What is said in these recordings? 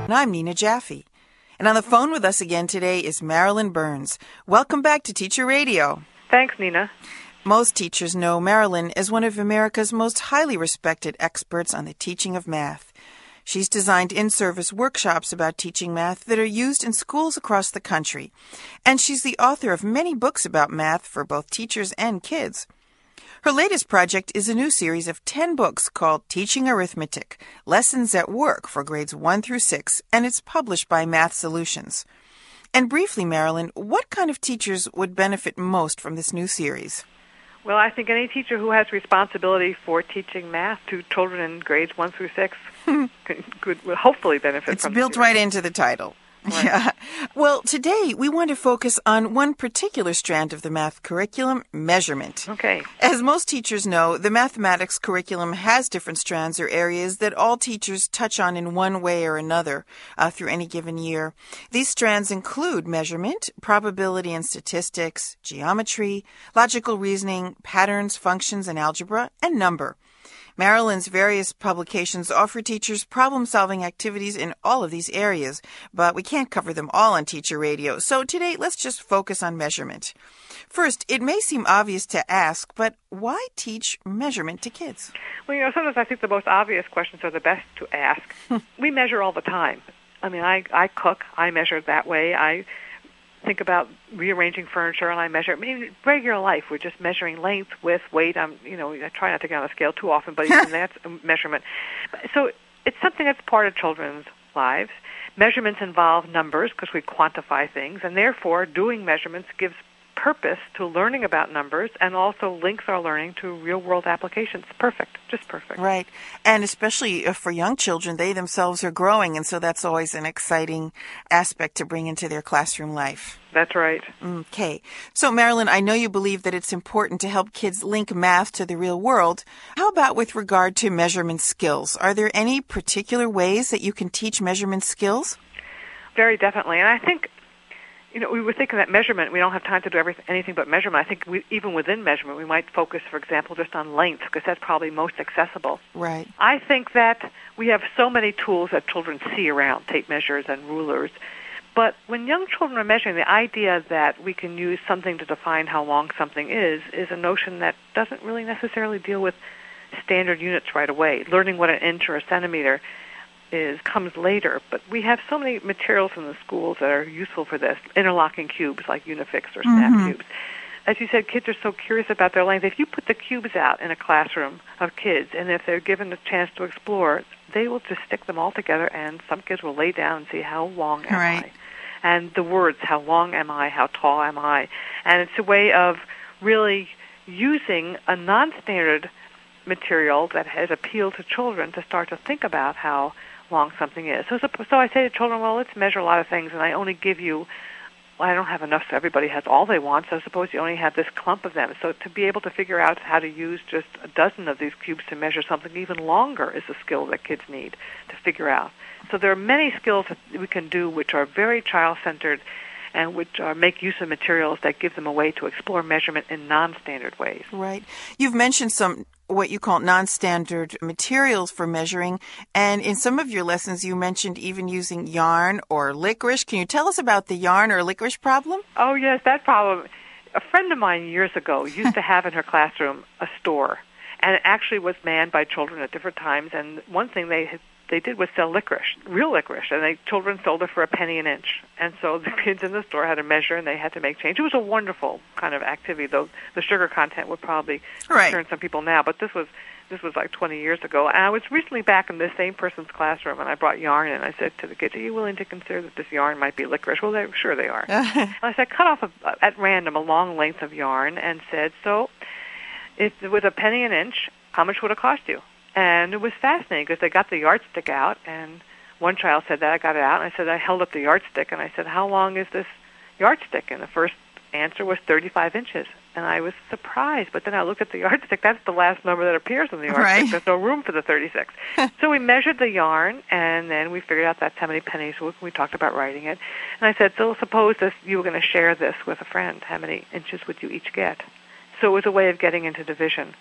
And I'm Nina Jaffe. And on the phone with us again today is Marilyn Burns. Welcome back to Teacher Radio. Thanks, Nina. Most teachers know Marilyn as one of America's most highly respected experts on the teaching of math. She's designed in-service workshops about teaching math that are used in schools across the country. And she's the author of many books about math for both teachers and kids. Her latest project is a new series of 10 books called Teaching Arithmetic, Lessons at Work for Grades 1 through 6, and it's published by Math Solutions. And briefly, Marilyn, what kind of teachers would benefit most from this new series? Well, I think any teacher who has responsibility for teaching math to children in grades 1 through 6 will hopefully benefit it's from it. It's built right into the title. Right. Yeah. Well, today we want to focus on one particular strand of the math curriculum, measurement. Okay. As most teachers know, the mathematics curriculum has different strands or areas that all teachers touch on in one way or another through any given year. These strands include measurement, probability and statistics, geometry, logical reasoning, patterns, functions, and algebra, and number. Marilyn's various publications offer teachers problem-solving activities in all of these areas, but we can't cover them all on Teacher Radio. So today, let's just focus on measurement. First, it may seem obvious to ask, but why teach measurement to kids? Well, sometimes I think the most obvious questions are the best to ask. We measure all the time. I mean, I cook. I measure that way. I think about rearranging furniture, and I measure. I mean, regular life, we're just measuring length, width, weight. I try not to get on the scale too often, but even that's a measurement. So it's something that's part of children's lives. Measurements involve numbers because we quantify things, and therefore doing measurements gives purpose to learning about numbers and also links our learning to real-world applications. Perfect, just perfect. Right, and especially for young children, they themselves are growing, and so that's always an exciting aspect to bring into their classroom life. That's right. Okay. So, Marilyn, I know you believe that it's important to help kids link math to the real world. How about with regard to measurement skills? Are there any particular ways that you can teach measurement skills? Very definitely, and I think we were thinking that measurement, we don't have time to do anything but measurement. I think even within measurement, we might focus, for example, just on length, because that's probably most accessible. Right. I think that we have so many tools that children see around, tape measures and rulers. But when young children are measuring, the idea that we can use something to define how long something is a notion that doesn't really necessarily deal with standard units right away. Learning what an inch or a centimeter comes later, but we have so many materials in the schools that are useful for this. Interlocking cubes like Unifix or Snap cubes. As you said, kids are so curious about their length. If you put the cubes out in a classroom of kids, and if they're given a chance to explore, they will just stick them all together, and some kids will lay down and see how long am I. And the words, how long am I, how tall am I. And it's a way of really using a non-standard material that has appealed to children to start to think about how long something is. So I say to children, well, let's measure a lot of things, and I only give you, I don't have enough so everybody has all they want, so suppose you only have this clump of them. So to be able to figure out how to use just a dozen of these cubes to measure something even longer is a skill that kids need to figure out. So there are many skills that we can do which are very child-centered and which make use of materials that give them a way to explore measurement in non-standard ways. Right. You've mentioned some what you call non-standard materials for measuring, and in some of your lessons you mentioned even using yarn or licorice. Can you tell us about the yarn or licorice problem? Oh, yes, that problem. A friend of mine years ago used to have in her classroom a store, and it actually was manned by children at different times, and one thing they did was sell licorice, real licorice, and children sold it for a penny an inch. And so the kids in the store had to measure, and they had to make change. It was a wonderful kind of activity, though the sugar content would probably concern some people now. But this was like 20 years ago. And I was recently back in this same person's classroom, and I brought yarn, and I said to the kids, are you willing to consider that this yarn might be licorice? Well, sure they are. I said, cut off at random a long length of yarn and said, so if it was a penny an inch, how much would it cost you? And it was fascinating because they got the yardstick out, and one child said that. I got it out, and I said, I held up the yardstick, and I said, how long is this yardstick? And the first answer was 35 inches. And I was surprised, but then I looked at the yardstick. That's the last number that appears on the yardstick. Right. There's no room for the 36. So we measured the yarn, and then we figured out that's how many pennies. We talked about writing it. And I said, so suppose you were going to share this with a friend. How many inches would you each get? So it was a way of getting into division.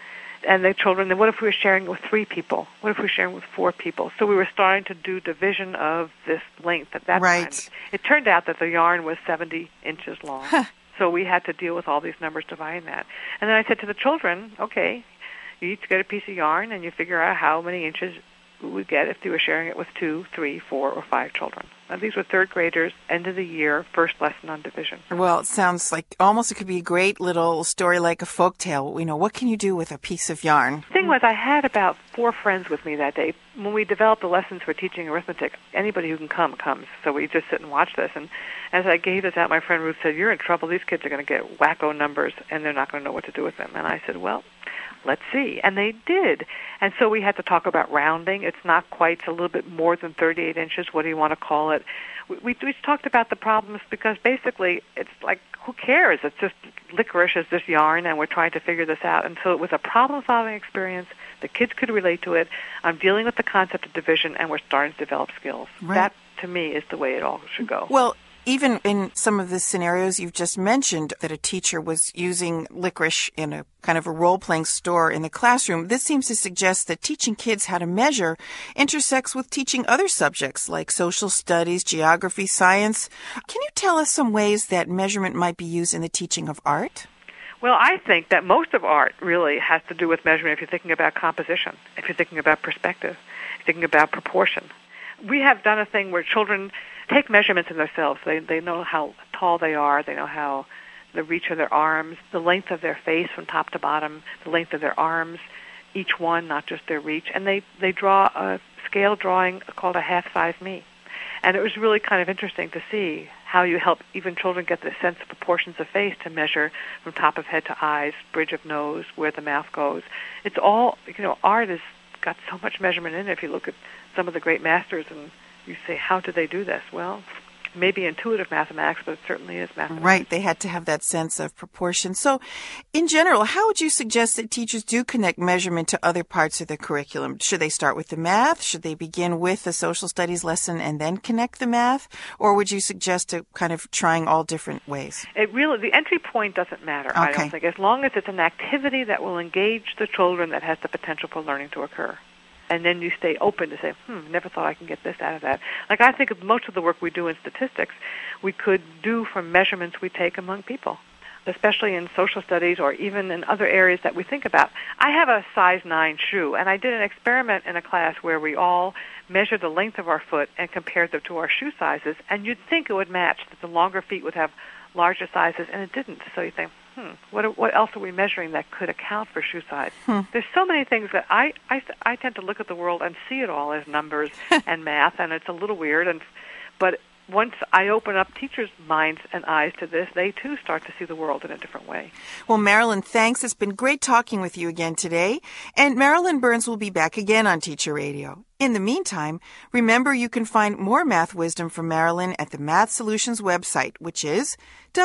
And the children, then what if we were sharing it with 3 people? What if we were sharing it with 4 people? So we were starting to do division of this length at that time. It turned out that the yarn was 70 inches long. So we had to deal with all these numbers dividing that. And then I said to the children, okay, you each get a piece of yarn and you figure out how many inches we would get if they were sharing it with 2, 3, 4, or 5 children. Now, these were 3rd graders, end of the year, first lesson on division. Well, it sounds like almost it could be a great little story like a folk tale. What can you do with a piece of yarn? The thing was, I had about 4 friends with me that day. When we developed the lessons for teaching arithmetic, anybody who can come comes. So we just sit and watch this. And as I gave this out, my friend Ruth said, you're in trouble. These kids are going to get wacko numbers, and they're not going to know what to do with them. And I said, well, let's see. And they did. And so we had to talk about rounding. It's not quite, it's a little bit more than 38 inches. What do you want to call it? We talked about the problems because basically it's like, who cares? It's just licorice is this yarn, and we're trying to figure this out. And so it was a problem-solving experience. The kids could relate to it. I'm dealing with the concept of division, and we're starting to develop skills. Right. That, to me, is the way it all should go. Well, even in some of the scenarios you've just mentioned that a teacher was using licorice in a kind of a role-playing store in the classroom, this seems to suggest that teaching kids how to measure intersects with teaching other subjects like social studies, geography, science. Can you tell us some ways that measurement might be used in the teaching of art? Well, I think that most of art really has to do with measurement if you're thinking about composition, if you're thinking about perspective, if you're thinking about proportion. We have done a thing where children take measurements in themselves. They know how tall they are. They know how the reach of their arms, the length of their face from top to bottom, the length of their arms, each one, not just their reach. And they draw a scale drawing called a half-size me. And it was really kind of interesting to see how you help even children get the sense of proportions of face to measure from top of head to eyes, bridge of nose, where the mouth goes. It's all, art has got so much measurement in it. If you look at some of the great masters and you say, how did they do this? Well, maybe intuitive mathematics, but it certainly is mathematics. Right. They had to have that sense of proportion. So, in general, how would you suggest that teachers do connect measurement to other parts of the curriculum? Should they start with the math? Should they begin with the social studies lesson and then connect the math? Or would you suggest to kind of trying all different ways? The entry point doesn't matter, I don't think, as long as it's an activity that will engage the children that has the potential for learning to occur. And then you stay open to say, never thought I can get this out of that. Like I think of most of the work we do in statistics, we could do from measurements we take among people, especially in social studies or even in other areas that we think about. I have a size 9 shoe, and I did an experiment in a class where we all measured the length of our foot and compared them to our shoe sizes, and you'd think it would match, that the longer feet would have larger sizes, and it didn't. So you think, what else are we measuring that could account for shoe size? There's so many things that I tend to look at the world and see it all as numbers and math, and it's a little weird. But once I open up teachers' minds and eyes to this, they too start to see the world in a different way. Well, Marilyn, thanks. It's been great talking with you again today. And Marilyn Burns will be back again on Teacher Radio. In the meantime, remember you can find more math wisdom from Marilyn at the Math Solutions website, which is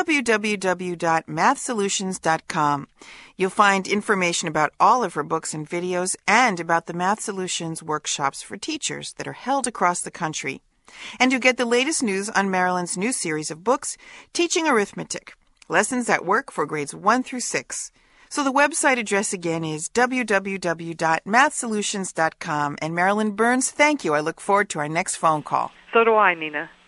www.mathsolutions.com. You'll find information about all of her books and videos and about the Math Solutions workshops for teachers that are held across the country. And you'll get the latest news on Marilyn's new series of books, Teaching Arithmetic, Lessons at Work for Grades 1 through 6. So the website address again is www.mathsolutions.com. And Marilyn Burns, thank you. I look forward to our next phone call. So do I, Nina.